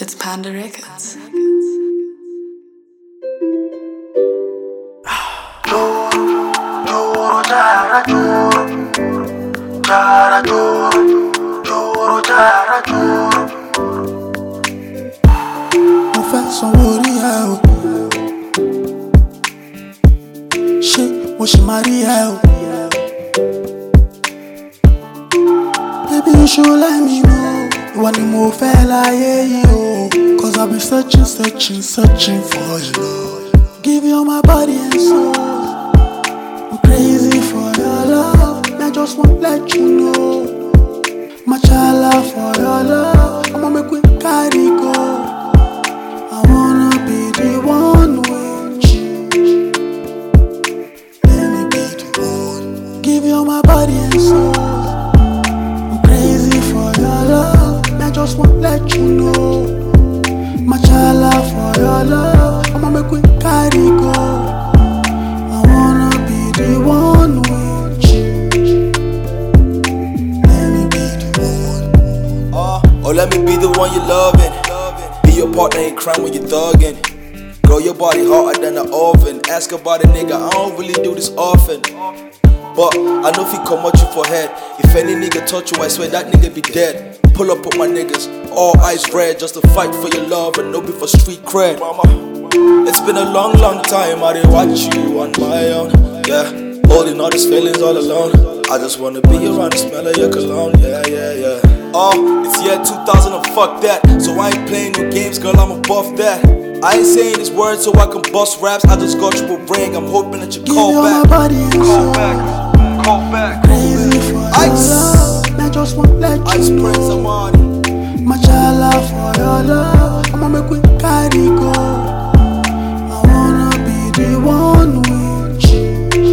It's Panda Records. Mo fẹ́ sanwó orí ẹ o, ṣé mo ṣì máa rí ẹ o? Baby, you should let me know. Ìwọ ni mo fẹ́ láyé yìí o, 'cause I've been searching for your love. Give you my body and soul. I'm crazy for your love. I just want to let you know. Machala for your love. I'ma make we carry go. I wanna be the one with you. Let me be the one. Give you my body and soul. I'm crazy for your love. I just want to let you know. Machala for your love. I'ma make we carry go. I wanna be the one with you. Let me be the one. Oh, let me be the one you're loving. Be your partner in crime when you're thugging. Girl, your body hotter than an oven. Ask about a nigga, I don't really do this often. But I know if he come at you for head. If any nigga touch you, I swear that nigga be dead. Pull up with my niggas, all eyes red, just to fight for your love and no be for street cred. Mama, it's been a long time I didn't watch you on my own. Yeah, holding all these feelings all alone. I just wanna be around the smell of your cologne. Yeah. Oh, it's year 2000 and fuck that. So I ain't playing no games, girl, I'm above that. I ain't saying these words so I can bust raps. I just got you a ring, I'm hoping that you call back. Call back. Crazy for your Ice. love. I just want to let you Ice know. Prince Amani. Machala for your love. I'ma make we carry go. I wanna be the one with you.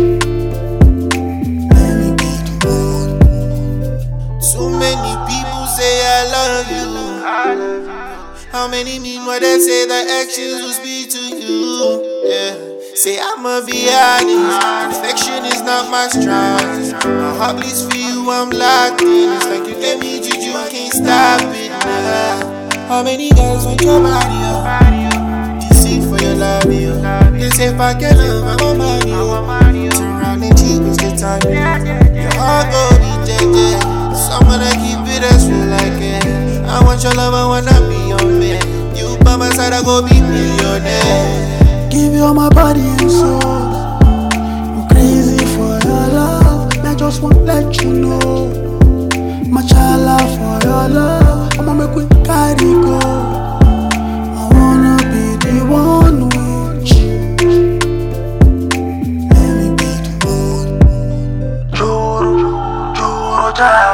Let me be the one. So many people say I love you. How many mean what they say the actions will speak to you? Yeah. Say I'ma be honest. Perfection is not my strength. My heart bleeds for you, I'm locked in. It's like you gave me juju, can't stop it. Nah. How many girls want your body up? DC for your love, you. They say if I get love, I want money. Turn around and cheap, it's good time. Your heart go be dead. So I'm gonna keep it as real like it. I want your love, I wanna be your man. You by my side, I go be millionaire. Give you my body and soul. I'm crazy for your love. I just want to let you know. Machala for your love. I'ma make we carry go. I wanna be the one with you. Let me be the one. Juro, juro,